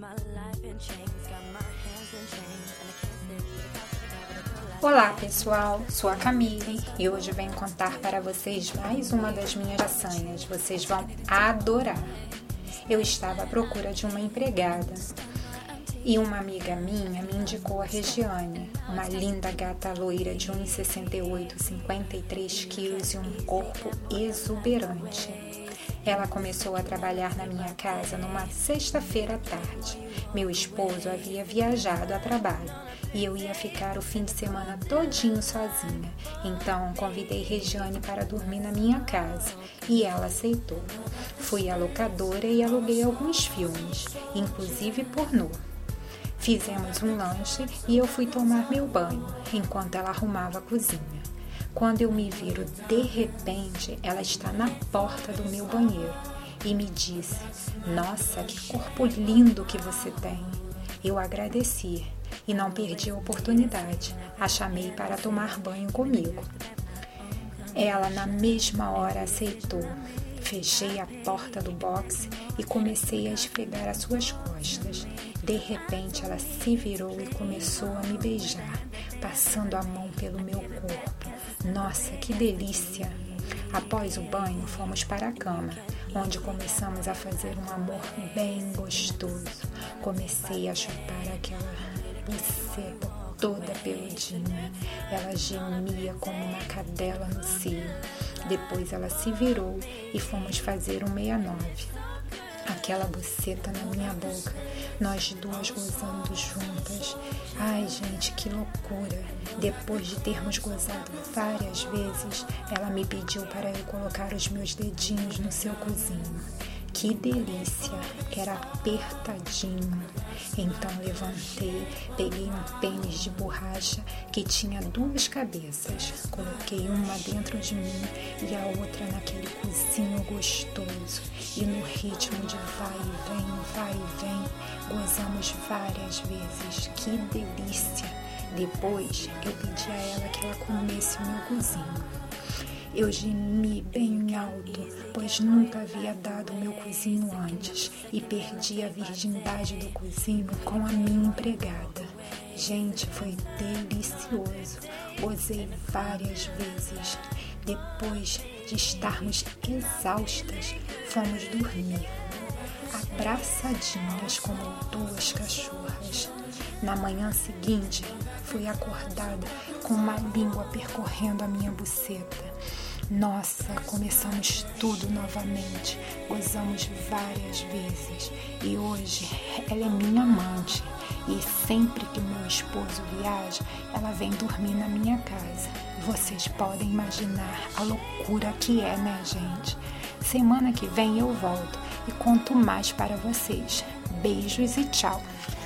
Olá pessoal, sou a Camille e hoje venho contar para vocês mais uma das minhas façanhas. Vocês vão adorar. Eu estava à procura de uma empregada e uma amiga minha me indicou a Regiane, uma linda gata loira de 1,68, 53 quilos e um corpo exuberante. Ela começou a trabalhar na minha casa numa sexta-feira à tarde. Meu esposo havia viajado a trabalho e eu ia ficar o fim de semana todinho sozinha. Então convidei Regiane para dormir na minha casa e ela aceitou. Fui à locadora e aluguei alguns filmes, inclusive pornô. Fizemos um lanche e eu fui tomar meu banho enquanto ela arrumava a cozinha. Quando eu me viro, de repente, ela está na porta do meu banheiro e me disse: "Nossa, que corpo lindo que você tem!" Eu agradeci e não perdi a oportunidade. A chamei para tomar banho comigo. Ela, na mesma hora, aceitou. Fechei a porta do boxe e comecei a esfregar as suas costas. De repente, ela se virou e começou a me beijar, passando a mão pelo meu corpo. Nossa, que delícia! Após o banho, fomos para a cama, onde começamos a fazer um amor bem gostoso. Comecei a chupar aquela buceta toda peludinha. Ela gemia como uma cadela no cio. Depois ela se virou e fomos fazer um 69. Aquela buceta na minha boca, nós duas gozando juntas. Ai, gente, que loucura! Depois de termos gozado várias vezes, ela me pediu para eu colocar os meus dedinhos no seu cozinho. Que delícia! Era apertadinho. Então levantei, peguei um pênis de borracha que tinha duas cabeças. Coloquei uma dentro de mim e a outra naquele cozinho gostoso. E no ritmo de vai e vem, gozamos várias vezes. Que delícia! Depois eu pedi a ela que ela comesse o meu cozinho. Eu gemi bem alto, pois nunca havia dado o meu cozinho antes e perdi a virgindade do cozinho com a minha empregada. Gente, foi delicioso. Gozei várias vezes. Depois de estarmos exaustas, fomos dormir, abraçadinhas como duas cachorras. Na manhã seguinte, fui acordada com uma língua percorrendo a minha buceta. Nossa, começamos tudo novamente, gozamos várias vezes e hoje ela é minha amante e sempre que meu esposo viaja, ela vem dormir na minha casa. Vocês podem imaginar a loucura que é, né, gente? Semana que vem eu volto e conto mais para vocês. Beijos e tchau!